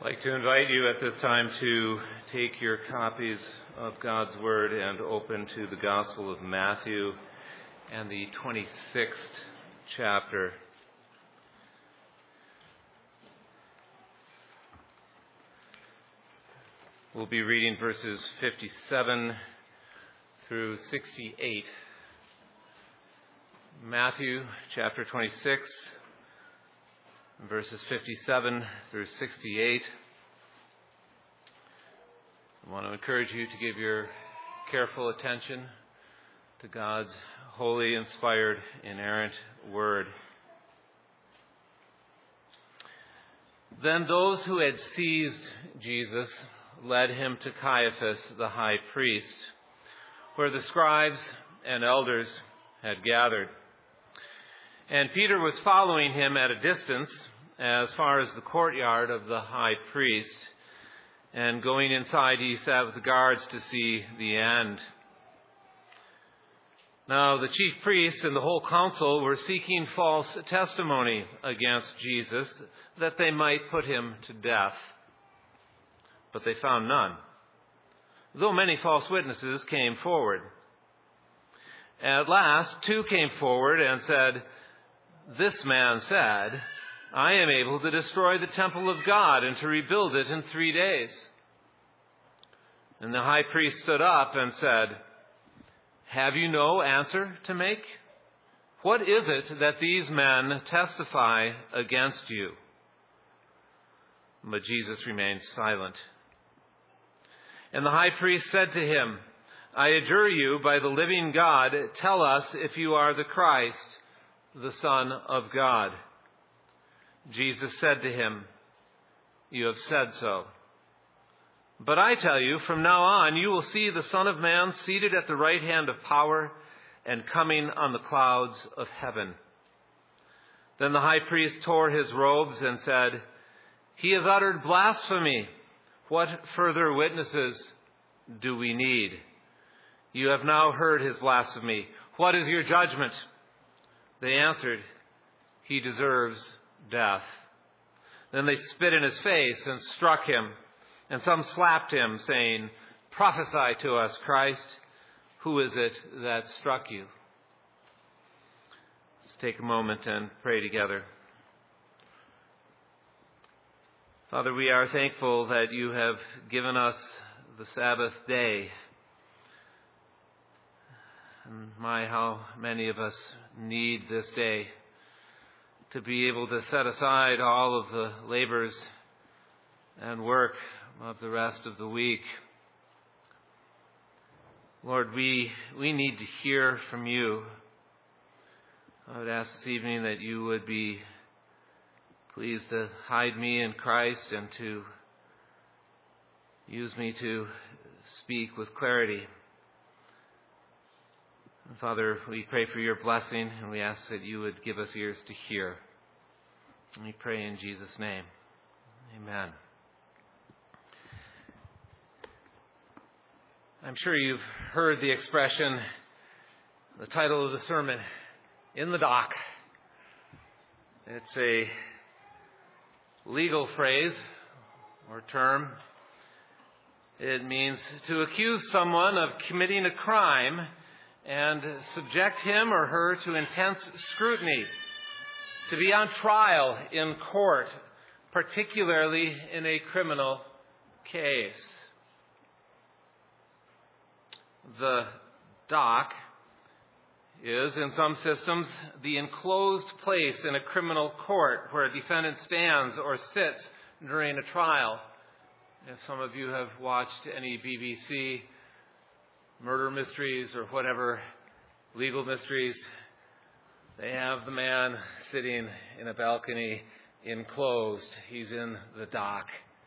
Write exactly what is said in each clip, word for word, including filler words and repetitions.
I'd like to invite you at this time to take your copies of God's Word and open to the Gospel of Matthew and the twenty-sixth chapter. We'll be reading verses fifty-seven through sixty-eight. Matthew chapter twenty-six, verses fifty-seven through sixty-eight. I want to encourage you to give your careful attention to God's holy, inspired, inerrant Word. Then those who had seized Jesus led him to Caiaphas the high priest, where the scribes and elders had gathered. And Peter was following him at a distance as far as the courtyard of the high priest. And going inside, he sat with the guards to see the end. Now the chief priests and the whole council were seeking false testimony against Jesus, that they might put him to death. But they found none, though many false witnesses came forward. At last, two came forward and said, "This man said, I am able to destroy the temple of God and to rebuild it in three days." And the high priest stood up and said, "Have you no answer to make? What is it that these men testify against you?" But Jesus remained silent. And the high priest said to him, "I adjure you by the living God, tell us if you are the Christ, the Son of God." Jesus said to him, "You have said so. But I tell you, from now on you will see the Son of Man seated at the right hand of power and coming on the clouds of heaven." Then the high priest tore his robes and said, "He has uttered blasphemy. What further witnesses do we need? You have now heard his blasphemy. What is your judgment?" They answered, "He deserves death." Then they spit in his face and struck him, and some slapped him, saying, "Prophesy to us, Christ. Who is it that struck you?" Let's take a moment and pray together. Father, we are thankful that you have given us the Sabbath day. And my, how many of us need this day to be able to set aside all of the labors and work of the rest of the week. Lord, we, we need to hear from you. I would ask this evening that you would be pleased to hide me in Christ and to use me to speak with clarity. And Father, we pray for your blessing, and we ask that you would give us ears to hear. And we pray in Jesus' name. Amen. I'm sure you've heard the expression, the title of the sermon, "In the Dock." It's a legal phrase or term. It means to accuse someone of committing a crime and subject him or her to intense scrutiny, to be on trial in court, particularly in a criminal case. The dock is, in some systems, the enclosed place in a criminal court where a defendant stands or sits during a trial. If some of you have watched any B B C murder mysteries or whatever legal mysteries, they have the man sitting in a balcony enclosed. He's in the dock.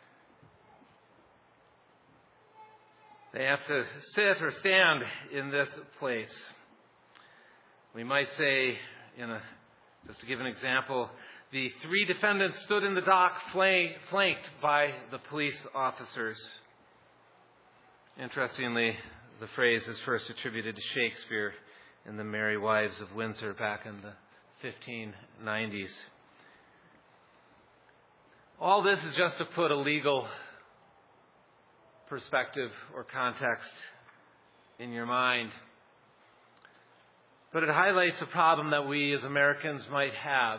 They have to sit or stand in this place. We might say, in a, just to give an example, the three defendants stood in the dock flanked by the police officers. Interestingly, the phrase is first attributed to Shakespeare in The Merry Wives of Windsor back in the fifteen nineties. All this is just to put a legal perspective or context in your mind. But it highlights a problem that we as Americans might have.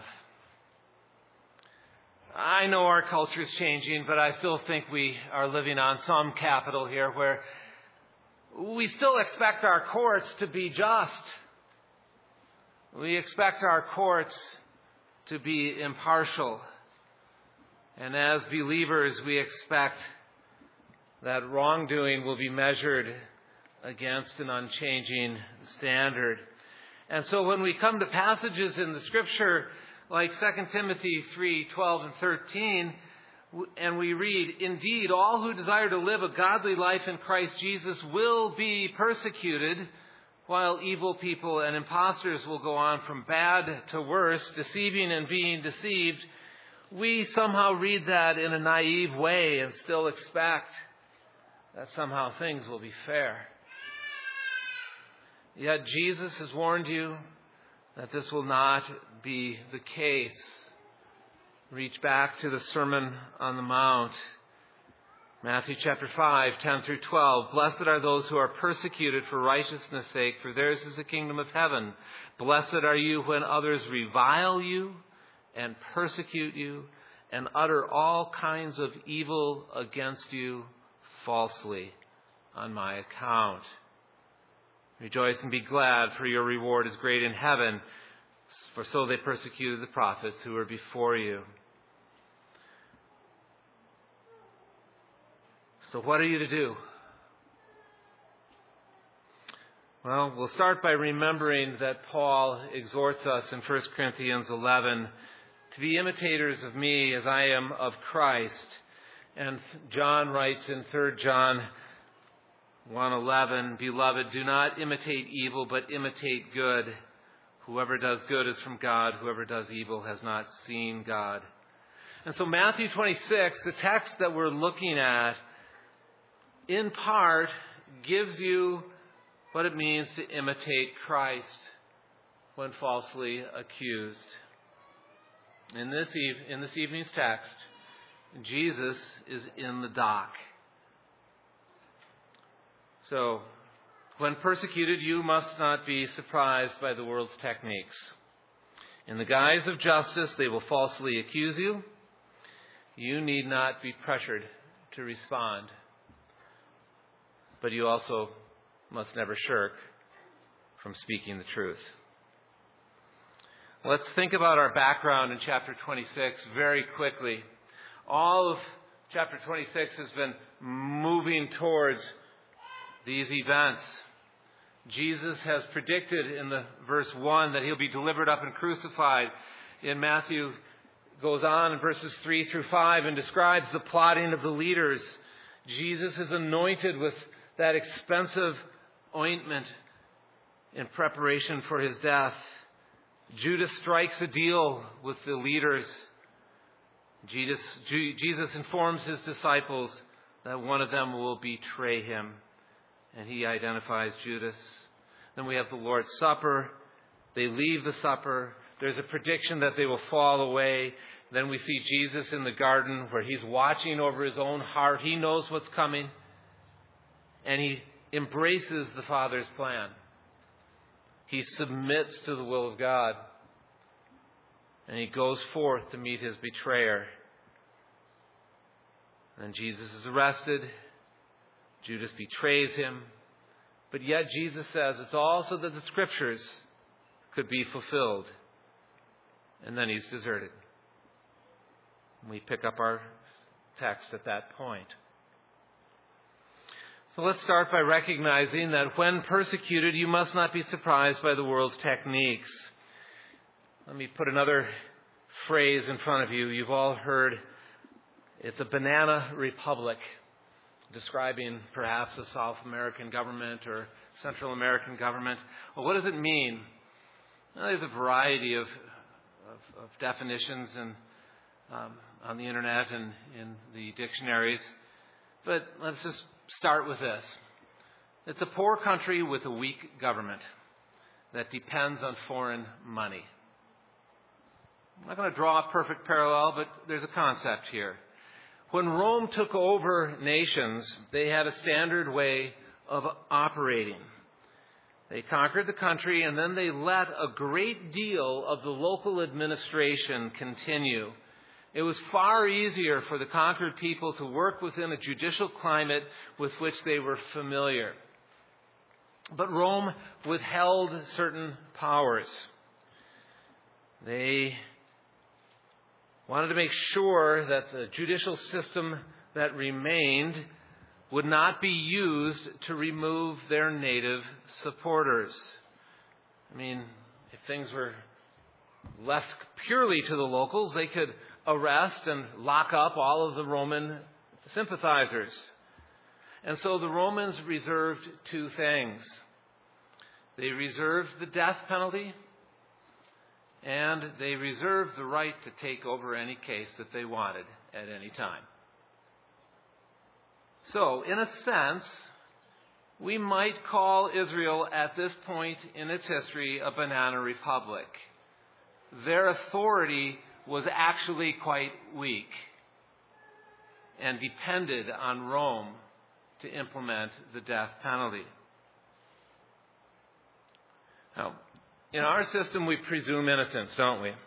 I know our culture is changing, but I still think we are living on some capital here where we still expect our courts to be just. We expect our courts to be impartial. And as believers, we expect that wrongdoing will be measured against an unchanging standard. And so when we come to passages in the Scripture like Second Timothy three, twelve and thirteen, and we read, "Indeed, all who desire to live a godly life in Christ Jesus will be persecuted, while evil people and impostors will go on from bad to worse, deceiving and being deceived," we somehow read that in a naive way and still expect that somehow things will be fair. Yet Jesus has warned you that this will not be the case. Reach back to the Sermon on the Mount. Matthew chapter five, ten through twelve. "Blessed are those who are persecuted for righteousness' sake, for theirs is the kingdom of heaven. Blessed are you when others revile you and persecute you and utter all kinds of evil against you falsely on my account. Rejoice and be glad, for your reward is great in heaven, for so they persecuted the prophets who were before you." So what are you to do? Well, we'll start by remembering that Paul exhorts us in First Corinthians eleven to be imitators of me as I am of Christ. And John writes in Third John one eleven, "Beloved, do not imitate evil, but imitate good. Whoever does good is from God. Whoever does evil has not seen God." And so Matthew twenty-six, the text that we're looking at, in part gives you what it means to imitate Christ when falsely accused. In this, eve- in this evening's text, Jesus is in the dock. So, when persecuted, you must not be surprised by the world's techniques. In the guise of justice, they will falsely accuse you. You need not be pressured to respond. But you also must never shirk from speaking the truth. Let's think about our background in chapter twenty-six very quickly. All of chapter twenty-six has been moving towards these events. Jesus has predicted in the verse one that he'll be delivered up and crucified. In Matthew, goes on in verses three through five and describes the plotting of the leaders. Jesus is anointed with that expensive ointment in preparation for his death. Judas strikes a deal with the leaders. Jesus, Jesus informs his disciples that one of them will betray him, and he identifies Judas. Then we have the Lord's Supper. They leave the supper. There's a prediction that they will fall away. Then we see Jesus in the garden where he's watching over his own heart. He knows what's coming, and he embraces the Father's plan. He submits to the will of God, and he goes forth to meet his betrayer. And Jesus is arrested. Judas betrays him. But yet Jesus says it's all so that the Scriptures could be fulfilled. And then he's deserted. We pick up our text at that point. So let's start by recognizing that when persecuted, you must not be surprised by the world's techniques. Let me put another phrase in front of you. You've all heard it's a banana republic, describing perhaps a South American government or Central American government. Well, what does it mean? Well, there's a variety of, of, of definitions and um, on the internet and in the dictionaries. But let's just start with this. It's a poor country with a weak government that depends on foreign money. I'm not going to draw a perfect parallel, but there's a concept here. When Rome took over nations, they had a standard way of operating. They conquered the country, and then they let a great deal of the local administration continue. It was far easier for the conquered people to work within a judicial climate with which they were familiar. But Rome withheld certain powers. They wanted to make sure that the judicial system that remained would not be used to remove their native supporters. I mean, if things were left purely to the locals, they could arrest and lock up all of the Roman sympathizers. And so the Romans reserved two things. They reserved the death penalty, and they reserved the right to take over any case that they wanted at any time. So, in a sense, we might call Israel at this point in its history a banana republic. Their authority was actually quite weak and depended on Rome to implement the death penalty. Now, in our system, we presume innocence, don't we?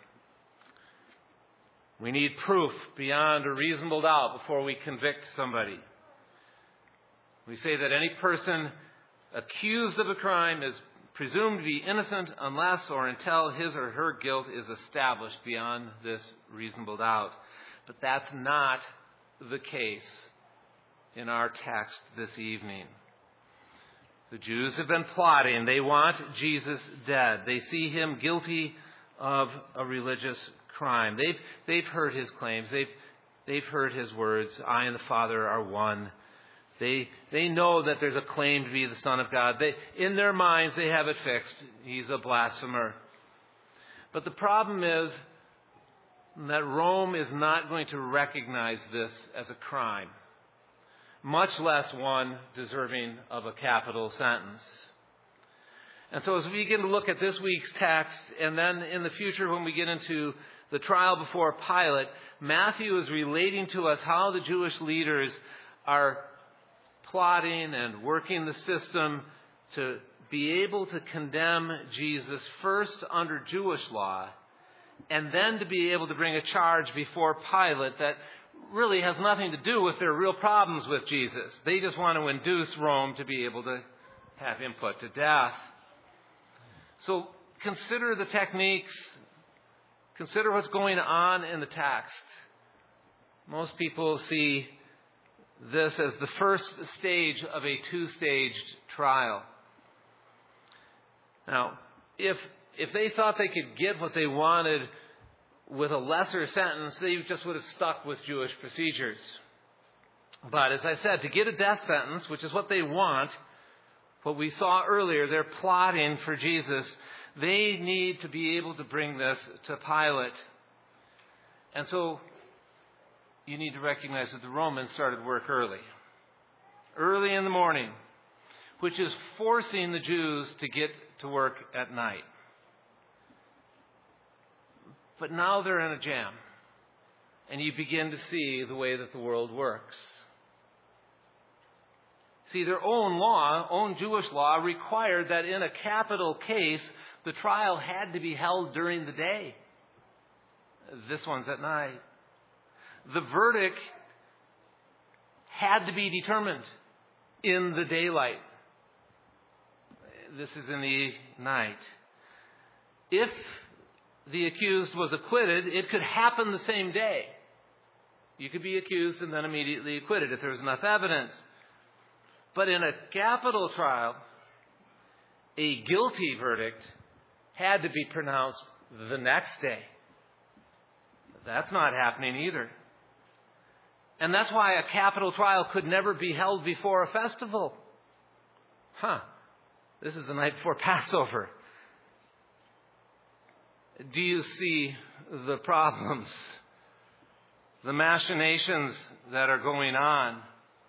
We need proof beyond a reasonable doubt before we convict somebody. We say that any person accused of a crime is presumed to be innocent unless or until his or her guilt is established beyond this reasonable doubt. But that's not the case in our text this evening. The Jews have been plotting. They want Jesus dead. They see him guilty of a religious crime. They've, they've heard his claims. They've, they've heard his words, I and the Father are one. They, they know that there's a claim to be the Son of God. They, in their minds, they have it fixed. He's a blasphemer. But the problem is that Rome is not going to recognize this as a crime, much less one deserving of a capital sentence. And so as we begin to look at this week's text, and then in the future when we get into the trial before Pilate, Matthew is relating to us how the Jewish leaders are plotting and working the system to be able to condemn Jesus first under Jewish law, and then to be able to bring a charge before Pilate that really has nothing to do with their real problems with Jesus. They just want to induce Rome to be able to have him put to death. So consider the techniques. Consider what's going on in the text. Most people see this as the first stage of a two-staged trial. Now, if if they thought they could get what they wanted with a lesser sentence, they just would have stuck with Jewish procedures. But as I said, to get a death sentence, which is what they want, what we saw earlier, they're plotting for Jesus, they need to be able to bring this to Pilate. And so you need to recognize that the Romans started work early. Early in the morning, which is forcing the Jews to get to work at night. But now they're in a jam, and you begin to see the way that the world works. See, their own law, own Jewish law, required that in a capital case, the trial had to be held during the day. This one's at night. The verdict had to be determined in the daylight. This is in the night. If the accused was acquitted, it could happen the same day. You could be accused and then immediately acquitted if there was enough evidence. But in a capital trial, a guilty verdict had to be pronounced the next day. That's not happening either. And that's why a capital trial could never be held before a festival. Huh. This is the night before Passover. Do you see the problems, the machinations that are going on?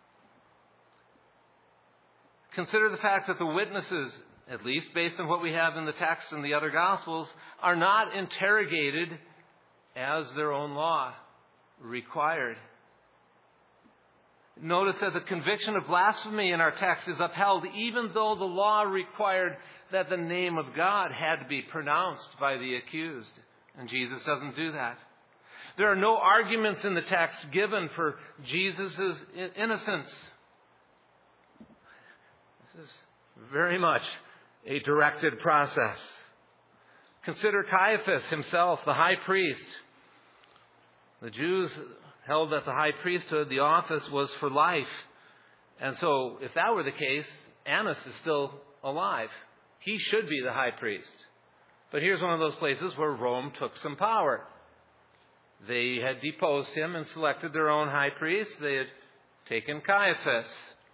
Consider the fact that the witnesses, at least based on what we have in the text and the other Gospels, are not interrogated as their own law required. Notice that the conviction of blasphemy in our text is upheld even though the law required that the name of God had to be pronounced by the accused. And Jesus doesn't do that. There are no arguments in the text given for Jesus' innocence. This is very much a directed process. Consider Caiaphas himself, the high priest. The Jews held that the high priesthood, the office, was for life. And so, if that were the case, Annas is still alive. He should be the high priest. But here's one of those places where Rome took some power. They had deposed him and selected their own high priest. They had taken Caiaphas.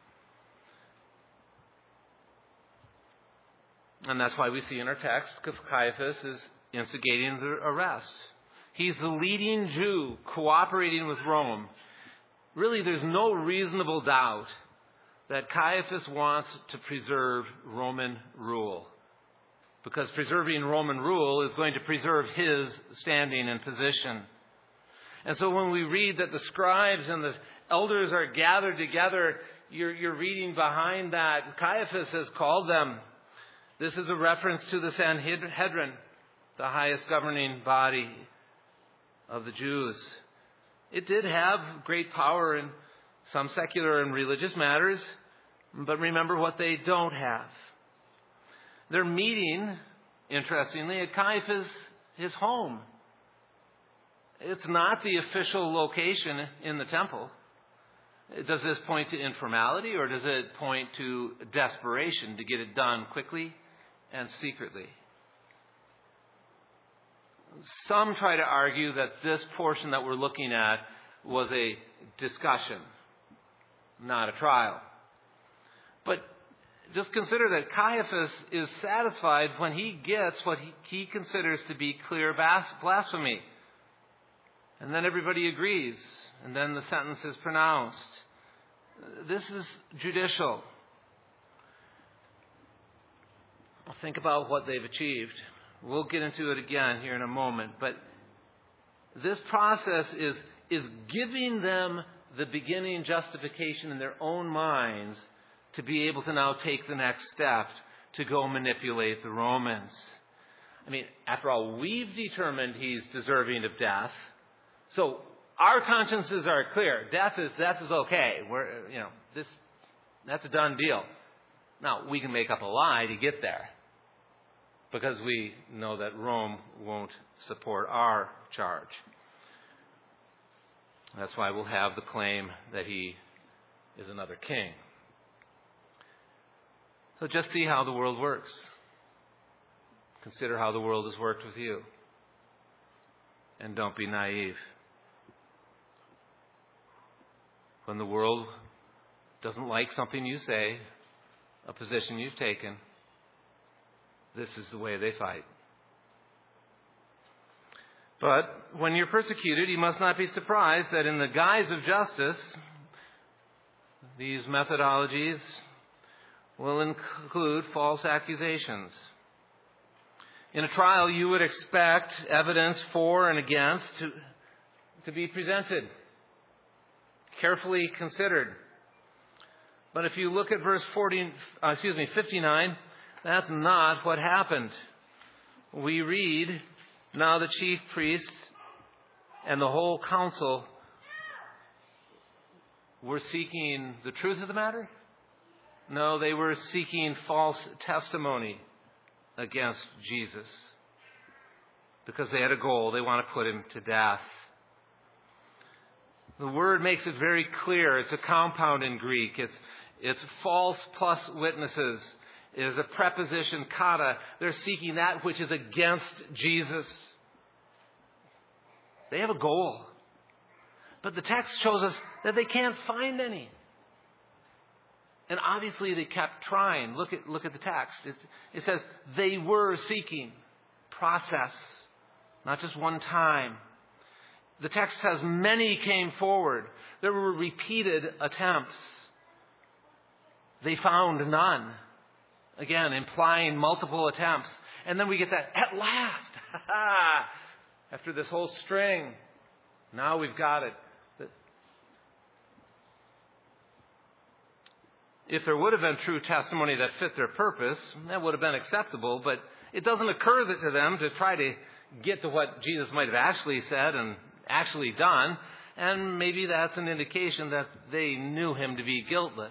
And that's why we see in our text Caiaphas is instigating the arrest. He's the leading Jew cooperating with Rome. Really, there's no reasonable doubt that Caiaphas wants to preserve Roman rule. Because preserving Roman rule is going to preserve his standing and position. And so when we read that the scribes and the elders are gathered together, you're, you're reading behind that. Caiaphas has called them. This is a reference to the Sanhedrin, the highest governing body of the Jews. It did have great power in some secular and religious matters, but remember what they don't have. They're meeting, interestingly, at Caiaphas, his home. It's not the official location in the temple. Does this point to informality, or does it point to desperation to get it done quickly and secretly? Some try to argue that this portion that we're looking at was a discussion, not a trial. But just consider that Caiaphas is satisfied when he gets what he, he considers to be clear blasphemy. And then everybody agrees, and then the sentence is pronounced. This is judicial. Think about what they've achieved. We'll get into it again here in a moment. But this process is, is giving them the beginning justification in their own minds to be able to now take the next step to go manipulate the Romans. I mean, after all, we've determined he's deserving of death. So our consciences are clear. Death is death is okay. We're, you know, this that's a done deal. Now, we can make up a lie to get there, because we know that Rome won't support our charge. That's why we'll have the claim that he is another king. So just see how the world works. Consider how the world has worked with you. And don't be naive. When the world doesn't like something you say, a position you've taken, this is the way they fight. But when you're persecuted, you must not be surprised that in the guise of justice, these methodologies will include false accusations. In a trial, you would expect evidence for and against to, to be presented, carefully considered. But if you look at verse forty, uh, excuse me, fifty-nine, that's not what happened. We read, now the chief priests and the whole council were seeking the truth of the matter? No, they were seeking false testimony against Jesus, because they had a goal. They want to put him to death. The word makes it very clear. It's a compound in Greek. It's, it's false plus witnesses. It is a preposition, kata. They're seeking that which is against Jesus. They have a goal. But the text shows us that they can't find any. And obviously they kept trying. Look at, look at the text. It, it says they were seeking. Process. Not just one time. The text says many came forward. There were repeated attempts. They found none. Again, implying multiple attempts. And then we get that, at last. After this whole string, now we've got it. If there would have been true testimony that fit their purpose, that would have been acceptable, but it doesn't occur to them to try to get to what Jesus might have actually said and actually done, and maybe that's an indication that they knew him to be guiltless.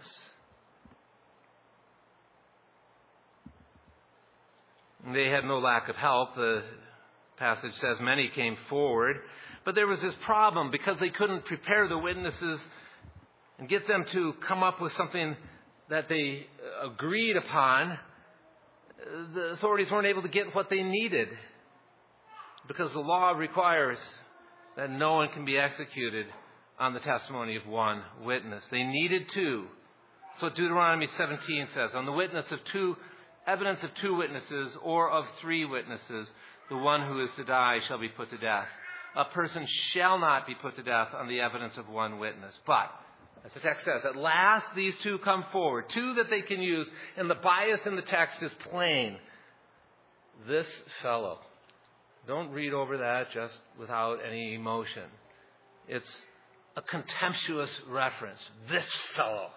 They had no lack of help. The passage says many came forward, but there was this problem because they couldn't prepare the witnesses and get them to come up with something that they agreed upon. The authorities weren't able to get what they needed because the law requires that no one can be executed on the testimony of one witness. They needed two. So Deuteronomy seventeen says, on the witness of two, evidence of two witnesses or of three witnesses, the one who is to die shall be put to death. A person shall not be put to death on the evidence of one witness. But as the text says, at last these two come forward, two that they can use, and the bias in the text is plain. This fellow. Don't read over that just without any emotion. It's a contemptuous reference. This fellow.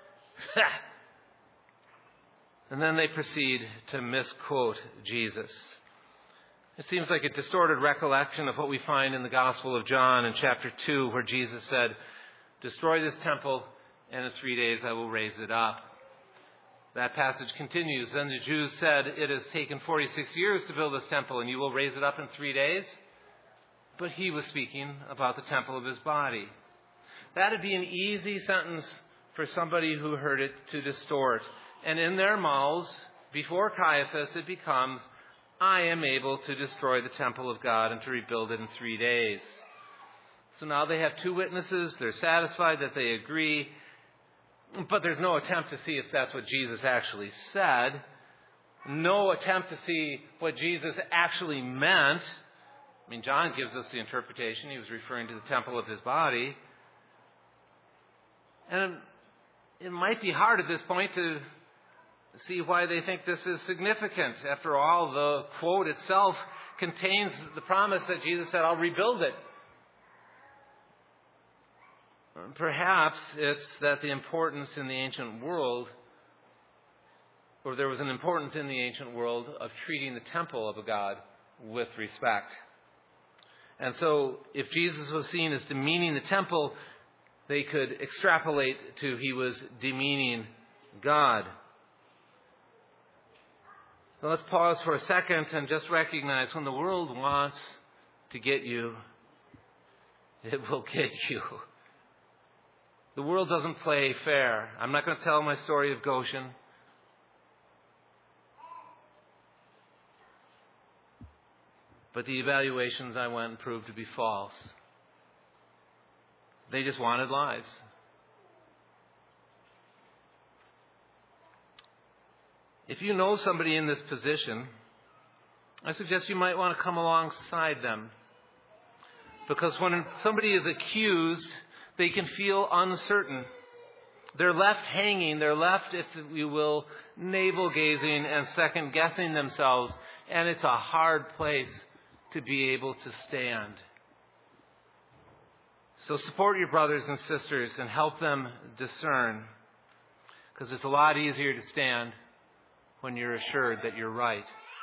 And then they proceed to misquote Jesus. It seems like a distorted recollection of what we find in the Gospel of John in chapter two, where Jesus said, destroy this temple, and in three days I will raise it up. That passage continues. Then the Jews said, it has taken forty-six years to build this temple, and you will raise it up in three days? But he was speaking about the temple of his body. That would be an easy sentence for somebody who heard it to distort. And in their mouths, before Caiaphas, it becomes, I am able to destroy the temple of God and to rebuild it in three days. So now they have two witnesses. They're satisfied that they agree. But there's no attempt to see if that's what Jesus actually said. No attempt to see what Jesus actually meant. I mean, John gives us the interpretation. He was referring to the temple of his body. And it might be hard at this point to see why they think this is significant. After all, the quote itself contains the promise that Jesus said, I'll rebuild it. Perhaps it's that the importance in the ancient world, or there was an importance in the ancient world of treating the temple of a god with respect. And so if Jesus was seen as demeaning the temple, they could extrapolate to he was demeaning God. So let's pause for a second and just recognize when the world wants to get you, it will get you. The world doesn't play fair. I'm not going to tell my story of Goshen. But the evaluations I went proved to be false. They just wanted lies. If you know somebody in this position, I suggest you might want to come alongside them. Because when somebody is accused, they can feel uncertain. They're left hanging. They're left, if you will, navel-gazing and second-guessing themselves. And it's a hard place to be able to stand. So support your brothers and sisters and help them discern. Because it's a lot easier to stand when you're assured that you're right.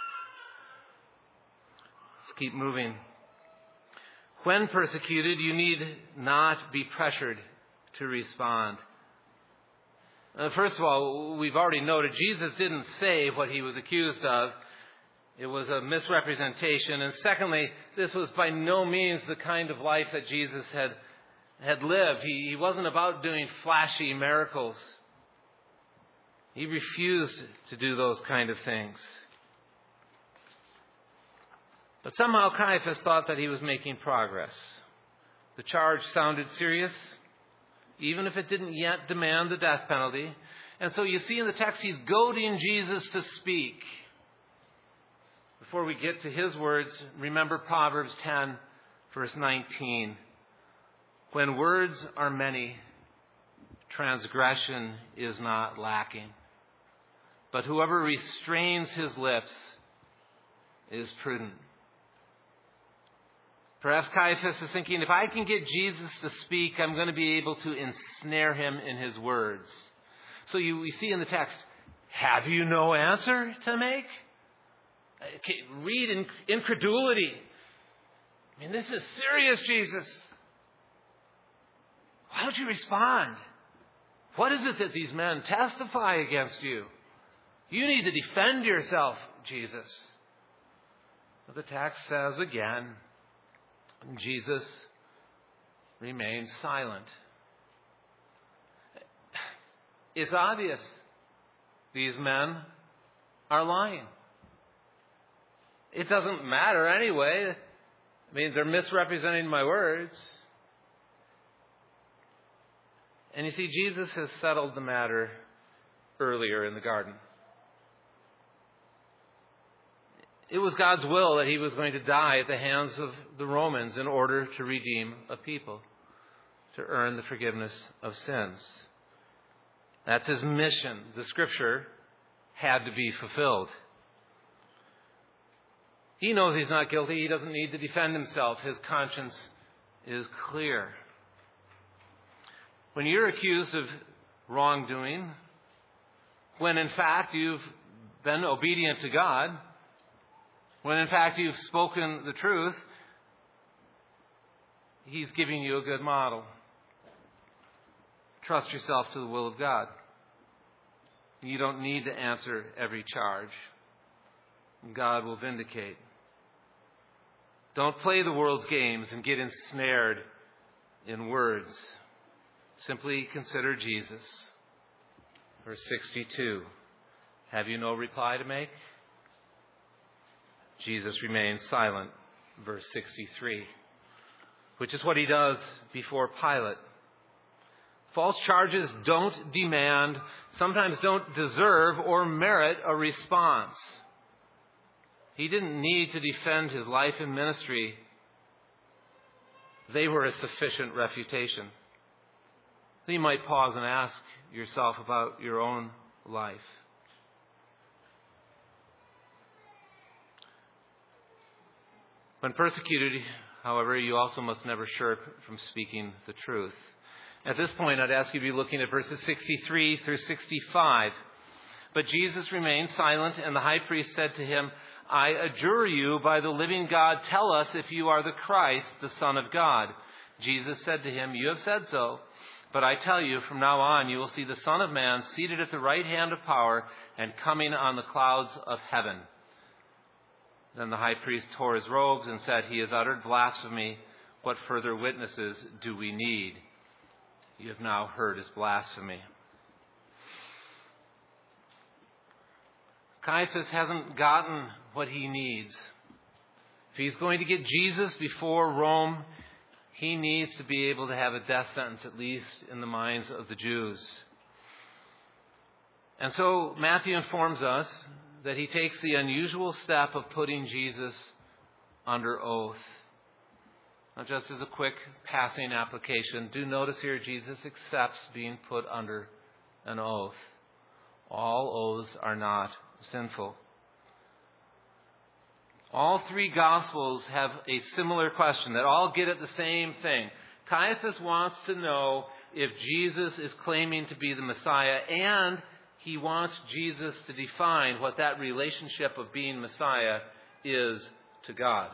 Let's keep moving. When persecuted, you need not be pressured to respond. Uh, first of all, we've already noted Jesus didn't say what he was accused of. It was a misrepresentation. And secondly, this was by no means the kind of life that Jesus had, had lived. He, he wasn't about doing flashy miracles. He refused to do those kind of things. But somehow Caiaphas thought that he was making progress. The charge sounded serious, even if it didn't yet demand the death penalty. And so you see in the text, he's goading Jesus to speak. Before we get to his words, remember Proverbs ten, verse nineteen. When words are many, transgression is not lacking. But whoever restrains his lips is prudent. Perhaps Caiaphas is thinking, if I can get Jesus to speak, I'm going to be able to ensnare him in his words. So you we see in the text, have you no answer to make? Okay, read in, incredulity. I mean, this is serious, Jesus. Why don't you respond? What is it that these men testify against you? You need to defend yourself, Jesus. But the text says again, Jesus remains silent. It's obvious. These men are lying. It doesn't matter anyway. I mean, they're misrepresenting my words. And you see, Jesus has settled the matter earlier in the garden. It was God's will that he was going to die at the hands of the Romans in order to redeem a people, to earn the forgiveness of sins. That's his mission. The scripture had to be fulfilled. He knows he's not guilty. He doesn't need to defend himself. His conscience is clear. When you're accused of wrongdoing, when in fact you've been obedient to God, when in fact you've spoken the truth, he's giving you a good model. Trust yourself to the will of God. You don't need to answer every charge. God will vindicate. Don't play the world's games and get ensnared in words. Simply consider Jesus. Verse sixty-two. Have you no reply to make? Jesus remains silent. Verse sixty-three. Which is what he does before Pilate. False charges don't demand, sometimes don't deserve or merit a response. He didn't need to defend his life and ministry. They were a sufficient refutation. So you might pause and ask yourself about your own life. When persecuted, however, you also must never shirk from speaking the truth. At this point, I'd ask you to be looking at verses sixty-three through sixty-five. But Jesus remained silent, and the high priest said to him, I adjure you by the living God, tell us if you are the Christ, the Son of God. Jesus said to him, you have said so. But I tell you, from now on you will see the Son of Man seated at the right hand of power and coming on the clouds of heaven. Then the high priest tore his robes and said, he has uttered blasphemy. What further witnesses do we need? You have now heard his blasphemy. Caiaphas hasn't gotten what he needs. If he's going to get Jesus before Rome, he needs to be able to have a death sentence, at least in the minds of the Jews. And so Matthew informs us that he takes the unusual step of putting Jesus under oath. Now, just as a quick passing application, do notice here Jesus accepts being put under an oath. All oaths are not sinful. All three Gospels have a similar question that all get at the same thing. Caiaphas wants to know if Jesus is claiming to be the Messiah, and he wants Jesus to define what that relationship of being Messiah is to God.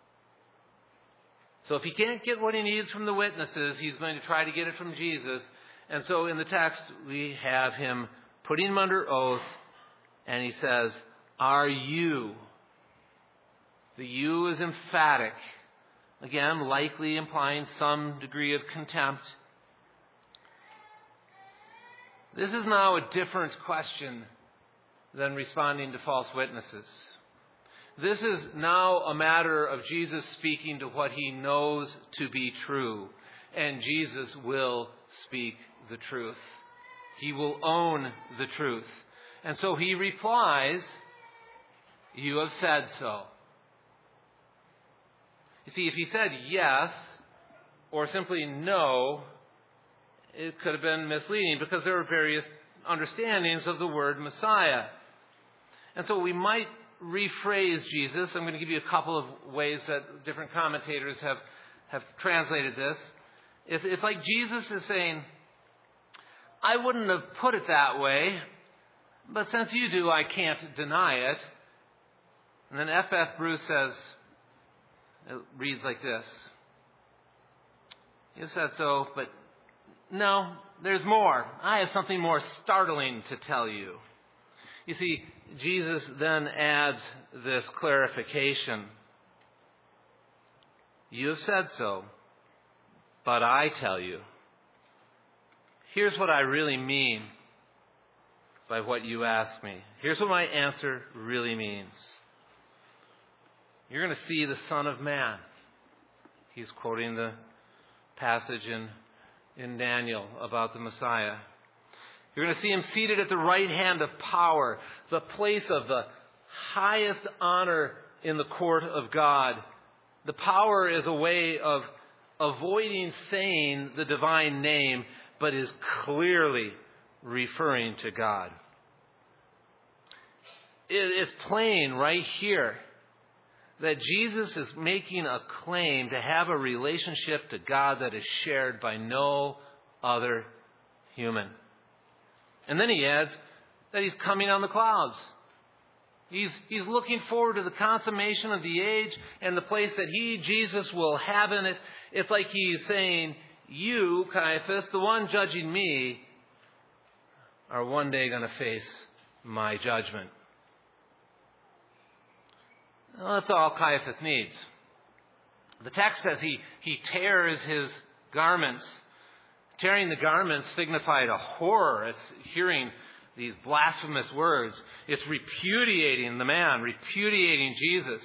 So if he can't get what he needs from the witnesses, he's going to try to get it from Jesus. And so in the text, we have him putting him under oath, and he says, are you? The you is emphatic. Again, likely implying some degree of contempt. This is now a different question than responding to false witnesses. This is now a matter of Jesus speaking to what he knows to be true. And Jesus will speak the truth. He will own the truth. And so he replies, you have said so. You see, if he said yes or simply no, it could have been misleading because there are various understandings of the word Messiah. And so we might rephrase Jesus. I'm going to give you a couple of ways that different commentators have, have translated this. It's, it's like Jesus is saying, I wouldn't have put it that way, but since you do, I can't deny it. And then F F Bruce says, it reads like this. You said so, but no, there's more. I have something more startling to tell you. You see, Jesus then adds this clarification. You have said so, but I tell you. Here's what I really mean by what you ask me. Here's what my answer really means. You're going to see the Son of Man. He's quoting the passage in, in Daniel about the Messiah. You're going to see him seated at the right hand of power, the place of the highest honor in the court of God. The power is a way of avoiding saying the divine name, but is clearly referring to God. It's plain right here that Jesus is making a claim to have a relationship to God that is shared by no other human. And then he adds that he's coming on the clouds. He's, he's looking forward to the consummation of the age and the place that he, Jesus, will have in it. It's like he's saying, you, Caiaphas, the one judging me, are one day going to face my judgment. Well, that's all Caiaphas needs. The text says he, he tears his garments. Tearing the garments signified a horror. It's hearing these blasphemous words. It's repudiating the man, repudiating Jesus.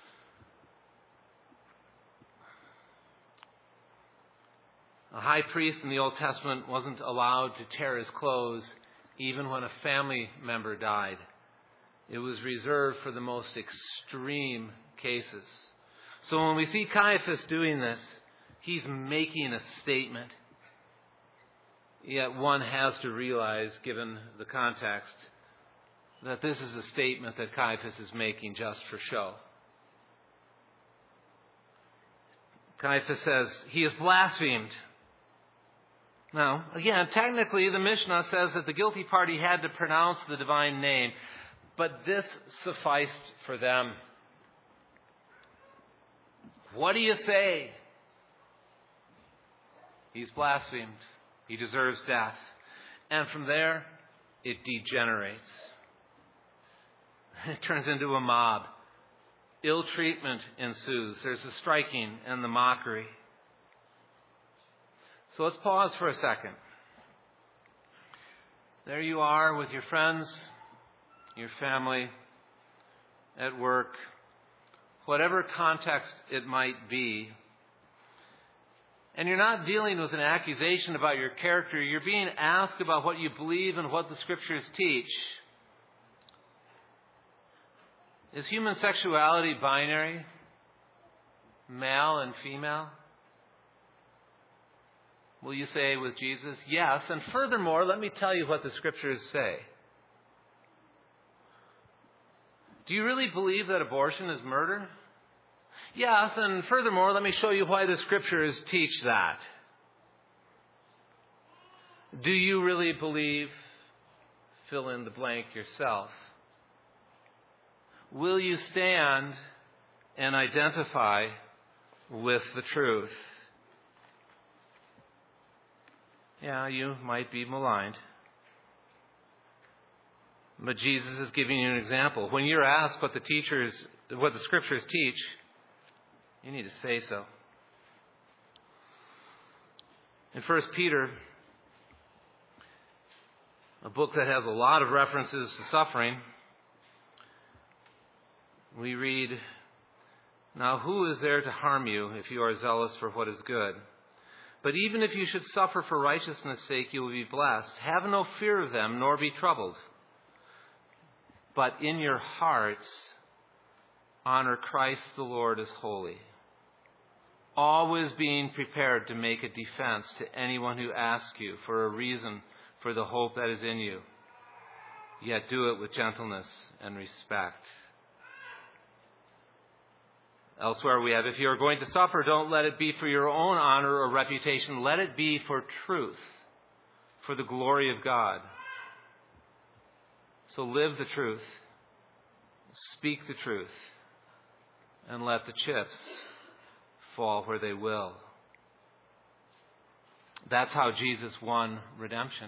A high priest in the Old Testament wasn't allowed to tear his clothes even when a family member died. It was reserved for the most extreme cases. So when we see Caiaphas doing this, he's making a statement. Yet one has to realize, given the context, that this is a statement that Caiaphas is making just for show. Caiaphas says, he is blasphemed. Now, again, technically the Mishnah says that the guilty party had to pronounce the divine name, but this sufficed for them. What do you say? He's blasphemed. He deserves death. And from there, it degenerates. It turns into a mob. Ill treatment ensues. There's the striking and the mockery. So let's pause for a second. There you are with your friends, your family, at work, whatever context it might be. And you're not dealing with an accusation about your character. You're being asked about what you believe and what the Scriptures teach. Is human sexuality binary? Male and female? Will you say with Jesus, yes, and furthermore, let me tell you what the Scriptures say. Do you really believe that abortion is murder? Yes, and furthermore, let me show you why the Scriptures teach that. Do you really believe, fill in the blank yourself? Will you stand and identify with the truth? Yeah, you might be maligned. But Jesus is giving you an example. When you're asked what the teachers, what the Scriptures teach, you need to say so. In First Peter, a book that has a lot of references to suffering, we read, now who is there to harm you if you are zealous for what is good? But even if you should suffer for righteousness' sake, you will be blessed. Have no fear of them, nor be troubled. But in your hearts, honor Christ the Lord as holy, always being prepared to make a defense to anyone who asks you for a reason for the hope that is in you. Yet do it with gentleness and respect. Elsewhere we have, if you are going to suffer, don't let it be for your own honor or reputation. Let it be for truth, for the glory of God. So live the truth, speak the truth, and let the chips fall where they will. That's how Jesus won redemption.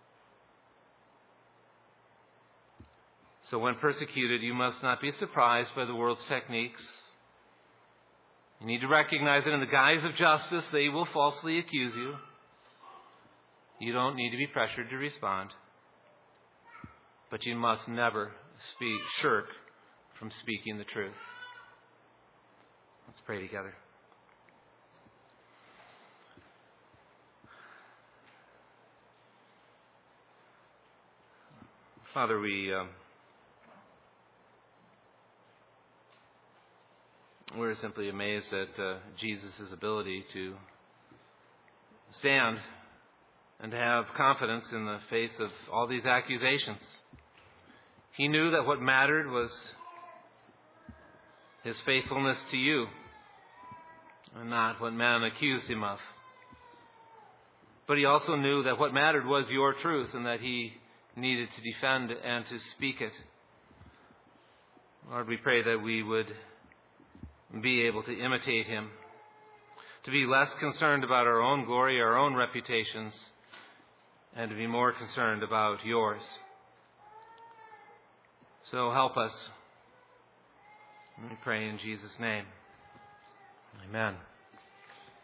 So when persecuted, you must not be surprised by the world's techniques. You need to recognize that in the guise of justice, they will falsely accuse you. You don't need to be pressured to respond. But you must never speak, shirk from speaking the truth. Let's pray together. Father, we um, we're simply amazed at uh, Jesus' ability to stand and to have confidence in the face of all these accusations. He knew that what mattered was his faithfulness to you and not what man accused him of. But he also knew that what mattered was your truth and that he needed to defend and to speak it. Lord, we pray that we would be able to imitate him, to be less concerned about our own glory, our own reputations, and to be more concerned about yours. So help us. We pray in Jesus' name. Amen.